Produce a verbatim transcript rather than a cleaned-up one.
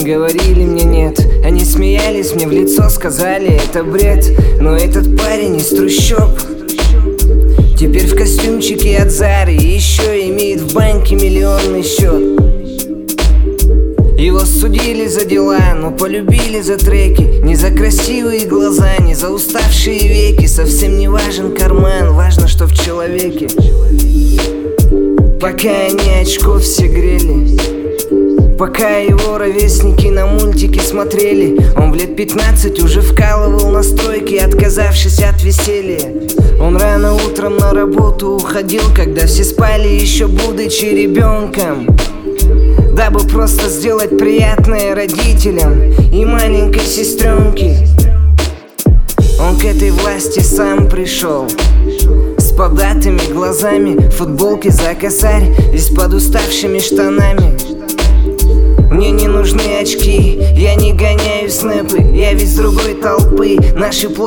говорили мне нет. Они смеялись мне в лицо, сказали это бред. Но этот парень из трущоб теперь в костюмчике от Зары и еще имеет в банке миллионный счет. Его судили за дела, но полюбили за треки. Не за красивые глаза, не за уставшие веки. Совсем не важен карман, важно, что в человеке. Пока они очков все грели, пока его ровесники на мультики смотрели, он в лет пятнадцать уже вкалывал на стройке, отказавшись от веселья. Он рано утром на работу уходил, когда все спали, еще будучи ребенком, дабы просто сделать приятное родителям и маленькой сестренке. Он к этой власти сам пришел, с податыми глазами, футболки за косарь и с подуставшими штанами. Мне не нужны очки, я не гоняю снэпы, я ведь с другой толпы. Наши